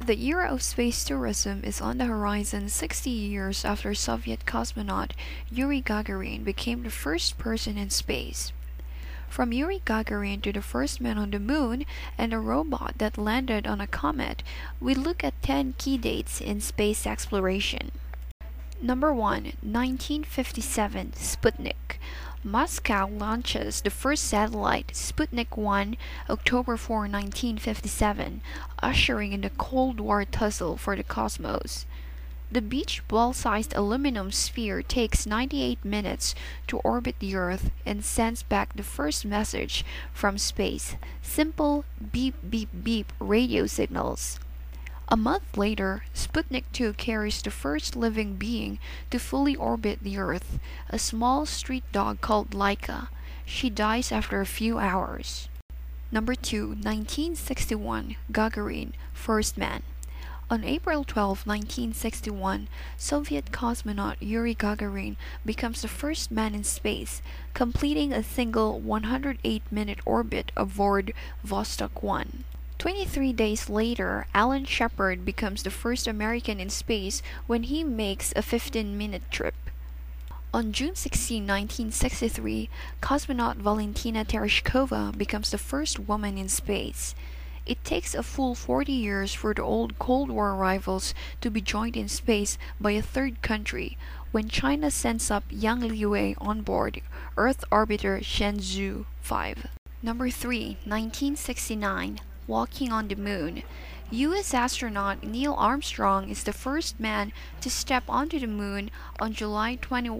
The era of space tourism is on the horizon 60 years after Soviet cosmonaut Yuri Gagarin became the first person in space. From Yuri Gagarin to the first man on the moon and a robot that landed on a comet, we look at 10 key dates in space exploration. Number 1, 1957, Sputnik. Moscow launches the first satellite, Sputnik 1, October 4, 1957, ushering in the Cold War tussle for the cosmos. The beach ball-sized aluminum sphere takes 98 minutes to orbit the Earth and sends back the first message from space, simple beep beep beep radio signals. A month later, Sputnik 2 carries the first living being to fully orbit the Earth, a small street dog called Laika. She dies after a few hours. Number 2, 1961, Gagarin, First Man. On April 12, 1961, Soviet cosmonaut Yuri Gagarin becomes the first man in space, completing a single 108-minute orbit aboard Vostok 1. 23 days later, Alan Shepard becomes the first American in space when he makes a 15-minute trip. On June 16, 1963, cosmonaut Valentina Tereshkova becomes the first woman in space. It takes a full 40 years for the old Cold War rivals to be joined in space by a third country when China sends up Yang Liwei on board Earth orbiter Shenzhou 5. Number 3, 1969. Walking on the Moon. U.S. astronaut Neil Armstrong is the first man to step onto the moon on July 21,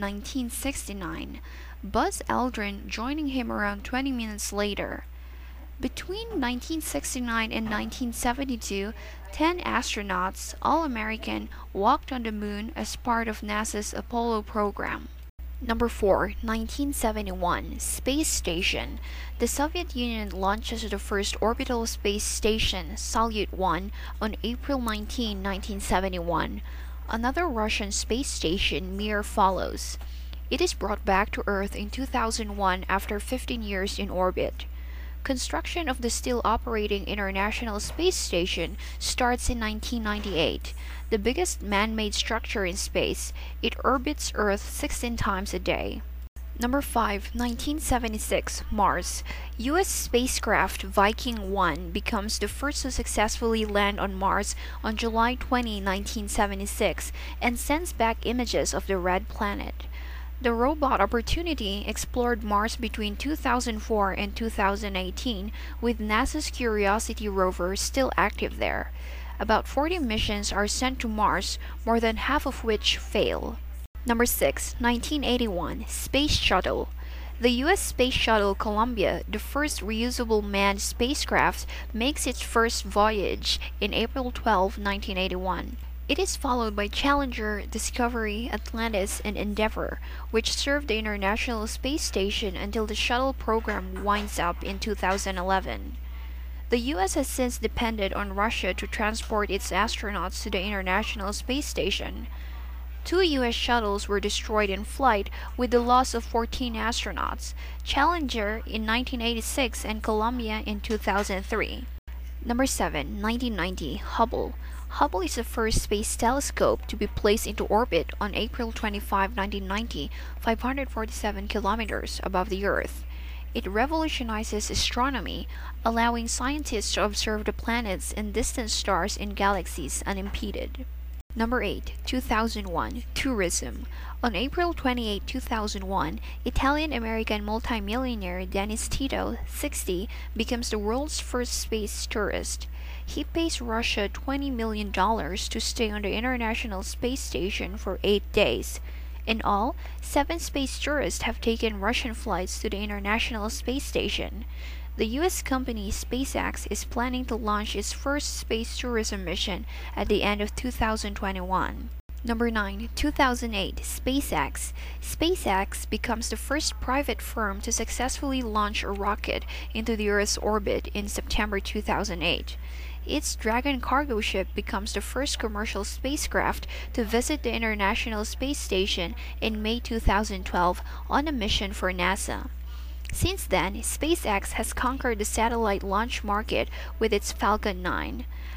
1969, Buzz Aldrin joining him around 20 minutes later. Between 1969 and 1972, 10 astronauts, all American, walked on the moon as part of NASA's Apollo program. Number 4, 1971, Space Station. The Soviet Union launches the first orbital space station, Salyut 1, on April 19, 1971. Another Russian space station, Mir, follows. It is brought back to Earth in 2001 after 15 years in orbit. Construction of the still operating International Space Station starts in 1998, the biggest man-made structure in space. It orbits Earth 16 times a day. Number 5, 1976, Mars. U.S. spacecraft Viking 1 becomes the first to successfully land on Mars on July 20, 1976, and sends back images of the red planet. The robot Opportunity explored Mars between 2004 and 2018, with NASA's Curiosity rover still active there. About 40 missions are sent to Mars, more than half of which fail. Number 6, 1981, Space Shuttle. The U.S. Space Shuttle Columbia, the first reusable manned spacecraft, makes its first voyage in April 12, 1981. It is followed by Challenger, Discovery, Atlantis, and Endeavour, which served the International Space Station until the shuttle program winds up in 2011. The U.S. has since depended on Russia to transport its astronauts to the International Space Station. 2 U.S. shuttles were destroyed in flight with the loss of 14 astronauts, Challenger in 1986 and Columbia in 2003. Number 7, 1990, Hubble. Hubble is the first space telescope to be placed into orbit on April 25, 1990, 547 kilometers above the Earth. It revolutionizes astronomy, allowing scientists to observe the planets and distant stars in galaxies unimpeded. Number 8, 2001, Tourism. On April 28, 2001, Italian-American multimillionaire Dennis Tito, 60, becomes the world's first space tourist. He pays Russia $20 million to stay on the International Space Station for 8 days. In all, 7 space tourists have taken Russian flights to the International Space Station. The U.S. company SpaceX is planning to launch its first space tourism mission at the end of 2021. Number 9, 2008, SpaceX. SpaceX becomes the first private firm to successfully launch a rocket into the Earth's orbit in September 2008. Its Dragon cargo ship becomes the first commercial spacecraft to visit the International Space Station in May 2012 on a mission for NASA. Since then, SpaceX has conquered the satellite launch market with its Falcon 9.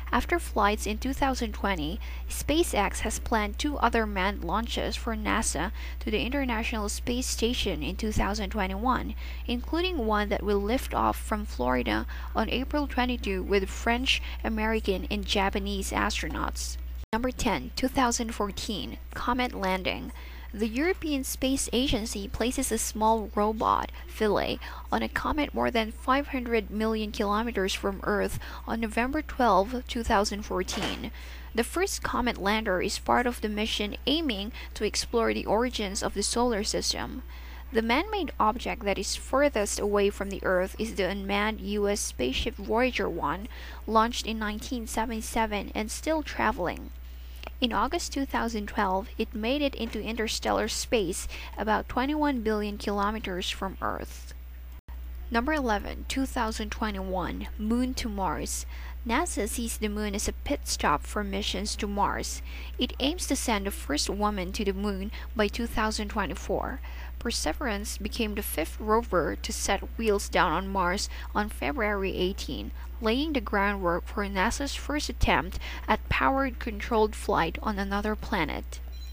After flights in 2020, SpaceX has planned two other manned launches for NASA to the International Space Station in 2021, including one that will lift off from Florida on April 22 with French, American, and Japanese astronauts. Number 10, 2014, Comet Landing. The European Space Agency places a small robot, Philae, on a comet more than 500 million kilometers from Earth on November 12, 2014. The first comet lander is part of the mission aiming to explore the origins of the solar system. The man-made object that is furthest away from the Earth is the unmanned U.S. spaceship Voyager 1, launched in 1977 and still traveling. In August 2012, it made it into interstellar space about 21 billion kilometers from Earth. Number 11, 2021, Moon to Mars. NASA sees the Moon as a pit stop for missions to Mars. It aims to send the first woman to the Moon by 2024. Perseverance became the fifth rover to set wheels down on Mars on February 18, laying the groundwork for NASA's first attempt at powered controlled flight on another planet.